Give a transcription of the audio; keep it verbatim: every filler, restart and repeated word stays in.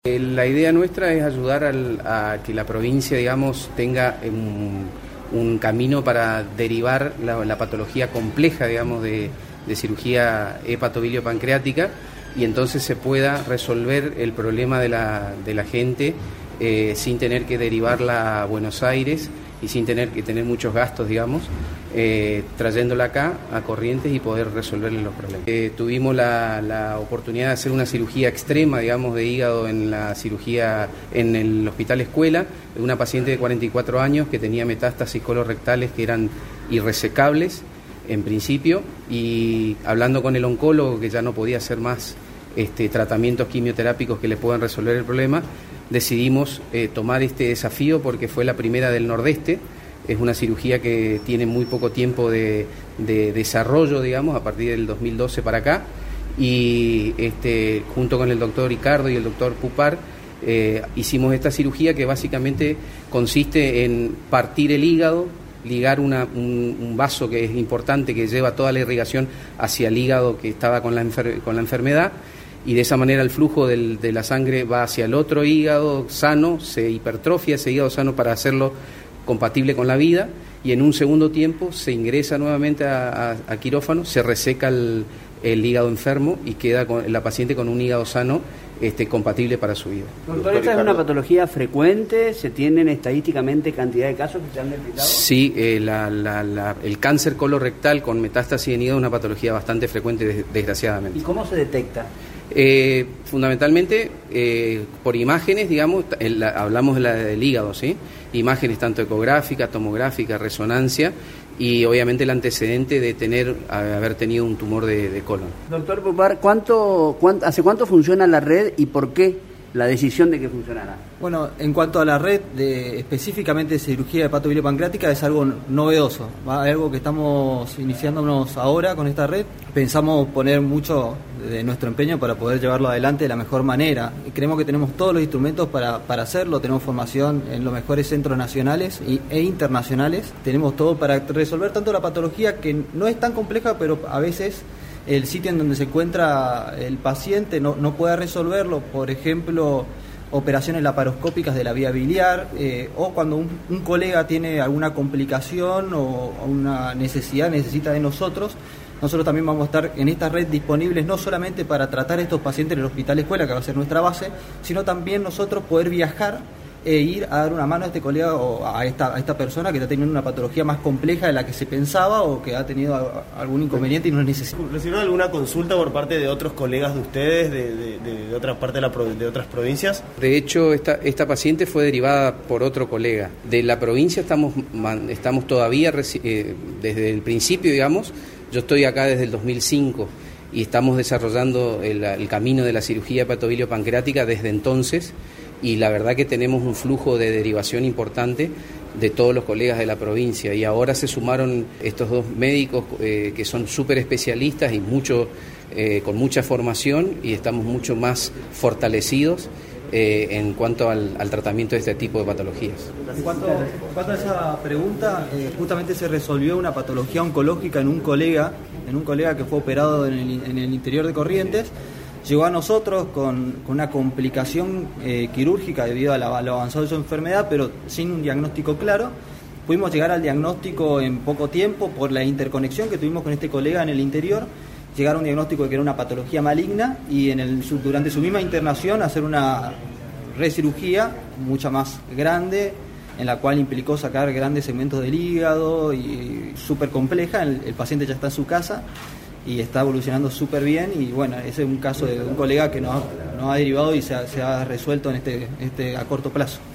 La idea nuestra es ayudar al, a que la provincia, digamos, tenga un, un camino para derivar la, la patología compleja, digamos, de, de cirugía hepatobiliopancreática, y entonces se pueda resolver el problema de la, de la gente eh, sin tener que derivarla a Buenos Aires y sin tener que tener muchos gastos, digamos, eh, trayéndola acá a Corrientes y poder resolverle los problemas. Eh, tuvimos la, la oportunidad de hacer una cirugía extrema, digamos, de hígado en la cirugía en el Hospital Escuela, de una paciente de cuarenta y cuatro años que tenía metástasis colorectales que eran irresecables en principio, y hablando con el oncólogo, que ya no podía hacer más este, tratamientos quimioterápicos que le puedan resolver el problema, decidimos eh, tomar este desafío porque fue la primera del Nordeste. Es una cirugía que tiene muy poco tiempo de, de desarrollo, digamos, a partir del dos mil doce para acá, y este, junto con el doctor Ricardo y el doctor Pupar eh, hicimos esta cirugía que básicamente consiste en partir el hígado, ligar una, un, un vaso que es importante, que lleva toda la irrigación hacia el hígado que estaba con la, enfer- con la enfermedad, y de esa manera el flujo del, de la sangre va hacia el otro hígado sano, se hipertrofia ese hígado sano para hacerlo compatible con la vida, y en un segundo tiempo se ingresa nuevamente a, a, a quirófano, se reseca el, el hígado enfermo y queda con, la paciente con un hígado sano este, compatible para su vida. Doctor, ¿esta es una patología frecuente? ¿Se tienen estadísticamente cantidad de casos que se han detectado? Sí, eh, la, la, la, el cáncer colorectal con metástasis en hígado es una patología bastante frecuente, des, desgraciadamente. ¿Y cómo se detecta? Eh, fundamentalmente eh, por imágenes, digamos, el, la, hablamos de la, del hígado, ¿sí? Imágenes tanto ecográfica, tomográfica, resonancia, y obviamente el antecedente de tener haber tenido un tumor de, de colon. Doctor Pupar, ¿cuánto, cuánto, ¿hace cuánto funciona la red y por qué la decisión de que funcionara? Bueno, en cuanto a la red de específicamente de cirugía hepatobiliopancreática, es algo novedoso, ¿va? Algo que estamos iniciándonos ahora con esta red. Pensamos poner mucho de nuestro empeño para poder llevarlo adelante de la mejor manera. Creemos que tenemos todos los instrumentos para, para hacerlo, tenemos formación en los mejores centros nacionales y, e internacionales, tenemos todo para resolver tanto la patología, que no es tan compleja, pero a veces el sitio en donde se encuentra el paciente no, no puede resolverlo, por ejemplo, operaciones laparoscópicas de la vía biliar, eh, o cuando un, un colega tiene alguna complicación o, o una necesidad, necesita de nosotros. Nosotros también vamos a estar en esta red disponibles no solamente para tratar a estos pacientes en el Hospital Escuela, que va a ser nuestra base, sino también nosotros poder viajar e ir a dar una mano a este colega o a esta, a esta persona que está teniendo una patología más compleja de la que se pensaba o que ha tenido algún inconveniente y no necesita. ¿Recibieron alguna consulta por parte de otros colegas de ustedes, de, de, de, de otra parte de, la, de otras provincias? De hecho, esta, esta paciente fue derivada por otro colega. De la provincia estamos, estamos todavía, eh, desde el principio, digamos, yo estoy acá desde el dos mil cinco y estamos desarrollando el, el camino de la cirugía hepatobiliopancreática desde entonces, y la verdad que tenemos un flujo de derivación importante de todos los colegas de la provincia, y ahora se sumaron estos dos médicos eh, que son súper especialistas y mucho, eh, con mucha formación, y estamos mucho más fortalecidos eh, en cuanto al, al tratamiento de este tipo de patologías. En cuanto, en cuanto a esa pregunta, eh, justamente se resolvió una patología oncológica en un colega, en un colega que fue operado en el, en el interior de Corrientes. Llegó a nosotros con, con una complicación eh, quirúrgica debido a, la, a lo avanzado de su enfermedad, pero sin un diagnóstico claro. Pudimos llegar al diagnóstico en poco tiempo por la interconexión que tuvimos con este colega en el interior. Llegar a un diagnóstico de que era una patología maligna, y en el, durante su misma internación hacer una recirugía mucha más grande, en la cual implicó sacar grandes segmentos del hígado y súper compleja. El, el paciente ya está en su casa y está evolucionando súper bien, y bueno, ese es un caso de un colega que nos ha, nos ha derivado y se ha, se ha resuelto en este, este a corto plazo.